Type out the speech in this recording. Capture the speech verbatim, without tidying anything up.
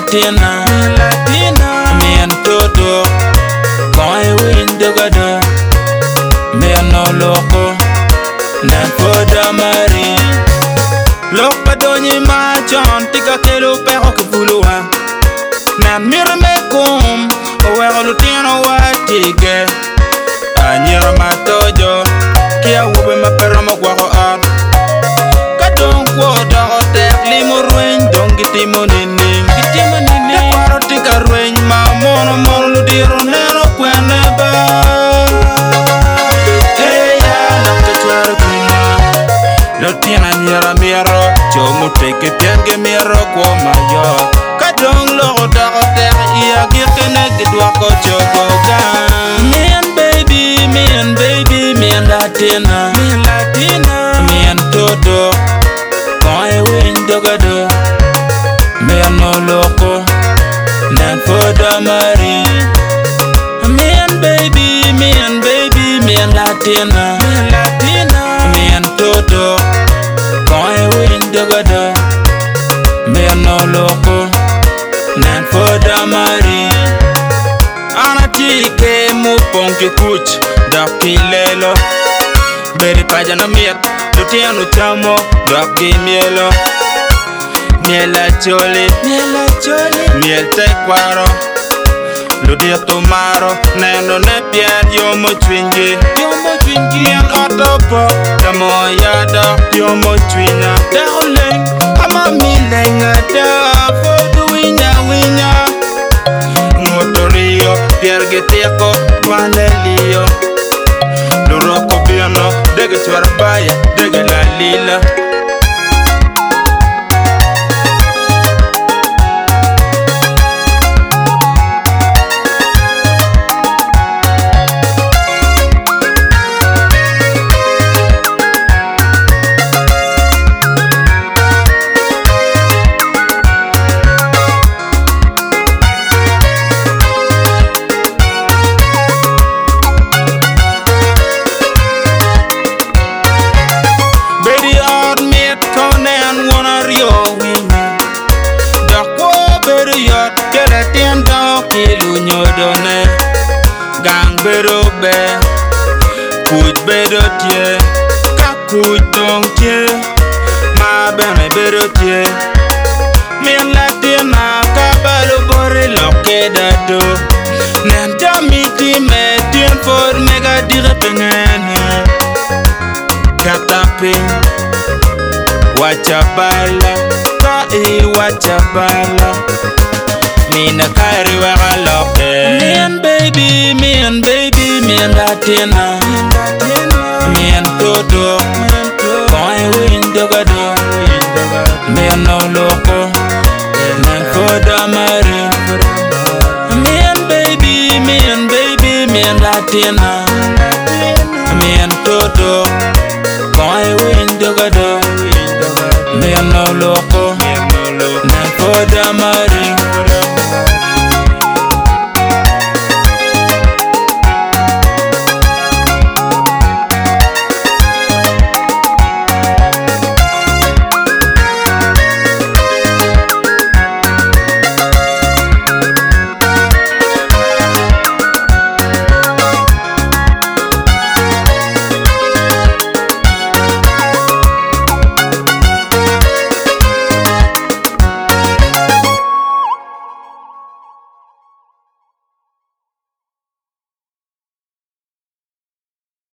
Latina, Latina, me and Toto, Koi win the gado, me and no loco, nan for the Marie. Look at Donny Machon, Tika Kelo Perrock Pulua, Nan Mira me come, or where Lutino what tigger. Anyera Matojo, Kia Wubba Maperama Guaco up. Kadon Quota or Tech Limo Rain, don't get him on in name. Get him on in name. Parotica Rain, Mamma Mono Diro Nero Quanaba. Hey, Lotina Nira Miro, Jomo take it and give me a rock or my yaw. Kadon Lord Dorote, Ia Girkenek, Dwako Choco Gan. Me and baby, me and baby, me and Latina, me and Latina, me and Toto, Koi win the gado, me and no loco, nan for the Marie. Me and baby, me and baby, me and Latina, me and Latina, me and Toto, Koi win the gado, me and no loco, nan for the Marie. Anatike mu ponki kuch Daki lelo Beri pajana miet Lutiano chamo Daki mielo Miela choli Miela choli Miel tequaro Ludia tomaro Nendo ne pied Yomo twingi Yomo twingi Mien otopo Damo yada Yomo twinya Darling Ama milenga da Fodu winya winya Motorio, Piergeteko, Guanelio Luroko Biano, Dega Chuarbaya, Dega La Lila. Gang bedo be, kuj bedo tie, ka kuj dong tie, ma bene bedo tie. Min Latina ka balu bori loke dado, nen jamiti me tien for mega dire pengene. Kata ping, wacha bala, ka i wacha bala. Mina kari wega loke. Me and baby, me and baby, me and Latina.